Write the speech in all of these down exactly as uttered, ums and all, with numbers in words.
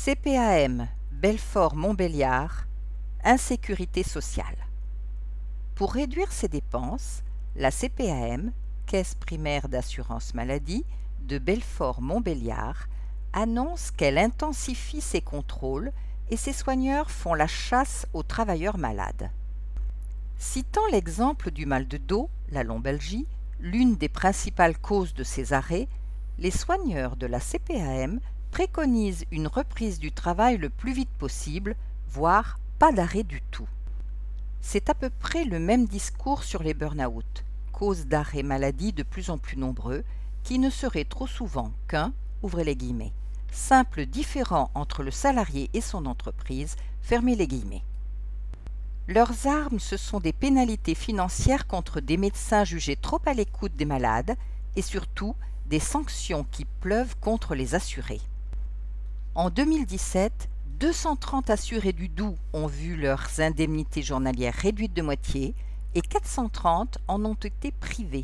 C P A M Belfort-Montbéliard, insécurité sociale. Pour réduire ses dépenses, la C P A M, Caisse primaire d'assurance maladie de Belfort-Montbéliard, annonce qu'elle intensifie ses contrôles et ses soigneurs font la chasse aux travailleurs malades. Citant l'exemple du mal de dos, la lombalgie, l'une des principales causes de ces arrêts, les soigneurs de la C P A M préconisent une reprise du travail le plus vite possible, voire pas d'arrêt du tout. C'est à peu près le même discours sur les burn-out, causes d'arrêt maladie de plus en plus nombreux, qui ne seraient trop souvent qu'un, ouvrez les guillemets, simple différend entre le salarié et son entreprise, fermez les guillemets. Leurs armes, ce sont des pénalités financières contre des médecins jugés trop à l'écoute des malades et surtout des sanctions qui pleuvent contre les assurés. En deux mille dix-sept, deux cent trente assurés du Doubs ont vu leurs indemnités journalières réduites de moitié et quatre cent trente en ont été privés.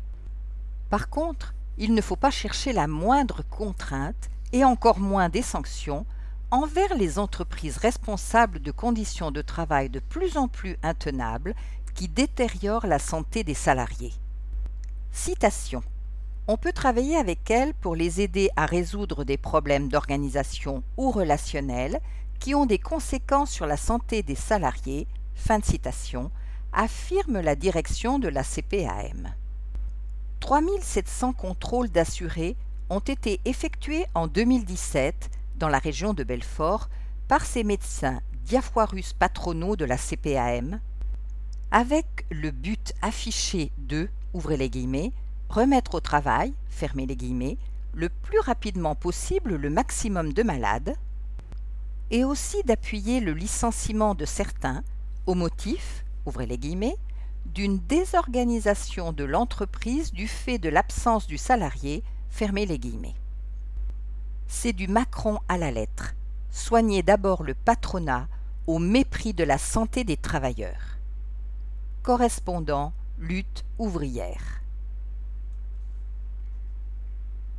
Par contre, il ne faut pas chercher la moindre contrainte et encore moins des sanctions envers les entreprises responsables de conditions de travail de plus en plus intenables qui détériorent la santé des salariés. Citation. On peut travailler avec elles pour les aider à résoudre des problèmes d'organisation ou relationnels qui ont des conséquences sur la santé des salariés, fin de citation, affirme la direction de la C P A M. trois mille sept cents contrôles d'assurés ont été effectués en deux mille dix-sept dans la région de Belfort par ces médecins diafoirus patronaux de la C P A M, avec le but affiché de, ouvrez les guillemets, remettre au travail, fermez les guillemets, le plus rapidement possible le maximum de malades, et aussi d'appuyer le licenciement de certains au motif, ouvrez les guillemets, d'une désorganisation de l'entreprise du fait de l'absence du salarié, fermez les guillemets. C'est du Macron à la lettre. Soignez d'abord le patronat au mépris de la santé des travailleurs. Correspondant, lutte ouvrière.